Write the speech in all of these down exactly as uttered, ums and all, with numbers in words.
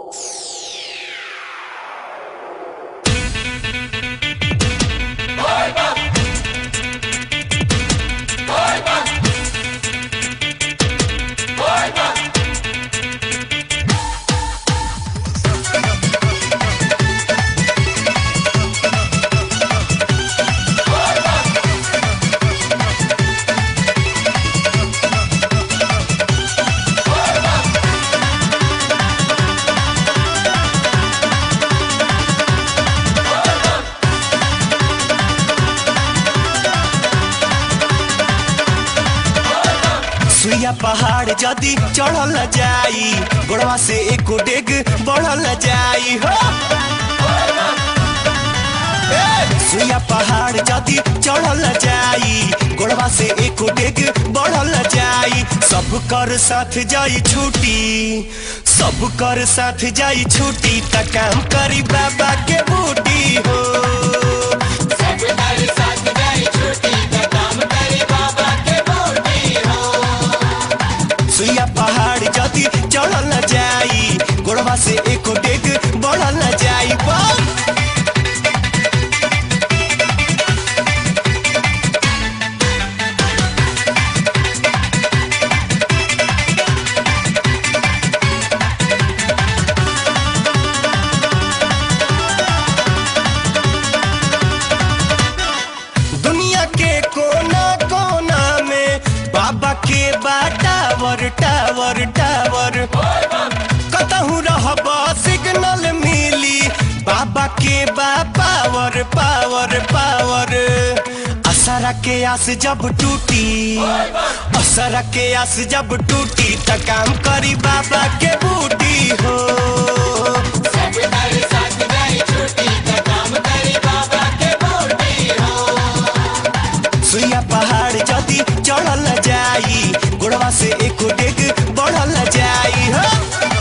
सुइया पहाड़ जदी चढ़ल जाई गोड़वा से एको डेग बढ़ल जाई हो। सुइया पहाड़ जदी चढ़ल जाई गोड़वा से एको डेग बढ़ल जाई। सब कर साथ जाई छूटी सब कर साथ जाई छूटी त काम करी बाबा के बूटी हो। सब कर साथ जाई छूटी त काम करी बाबा के बूटी हो। सुइया पहाड़ जदी चढ़ल जाई गोड़वा से एको डेग बढ़ल जाई। दुनिया के कोना कोना में बाबा के टावर टावर टावर कतहु रहबा सिग्नल मिली बाबा के बा पावर पावर पावर। असरा के आस जब टूटी असरा के आस जब टूटी त काम करी बाबा के बूटी हो। सब कर साथ जाई छूटी त काम करी बाबा के बूटी हो। सुइया पहाड़ जदी चढ़ल जाई गोड़वा से एको डेग बढ़ल जाई हो।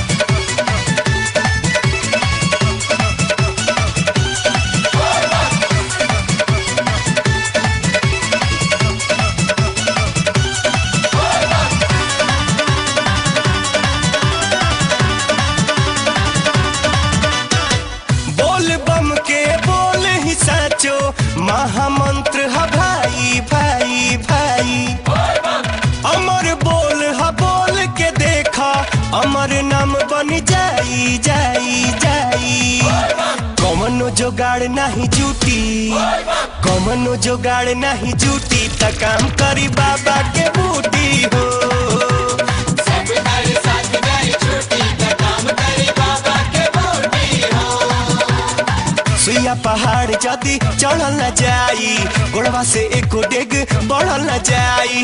बोल बम के बोल ही सचो महामंत्र है भाई भाई भाई। अमर बोल हा बोल के देखा अमर नाम बन जाई जाई जाई। कमनो जोगाड़ नहीं जूटी कमनो जोगाड़ नहीं जूटी त काम करी बाबा के बूटी हो। सब कर साथ जाई छूटी त काम करी बाबा के बूटी हो। सुइया पहाड़ जदी चढ़ल जाई गोड़वा से एको डेग बढ़ल जाई।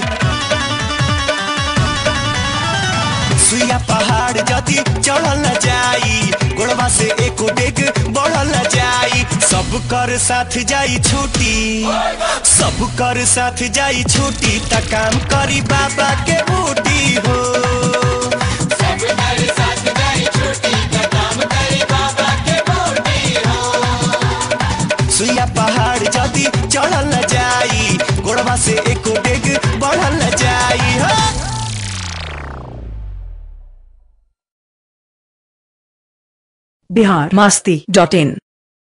सुइया पहाड़ जदी चढ़ल जाई गोड़वा से एको डेग बढ़ल जाई। सब कर साथ जाई छूटी सब कर साथ जाई छूटी त काम करी बाबा के बूटी हो। सब कर साथ जाई छूटी त काम करी बाबा के बूटी हो। सुइया पहाड़ जदी चढ़ल जाई गोड़वा से एको डेग बढ़ल जाई हो। बिहार मस्ती डॉट इन।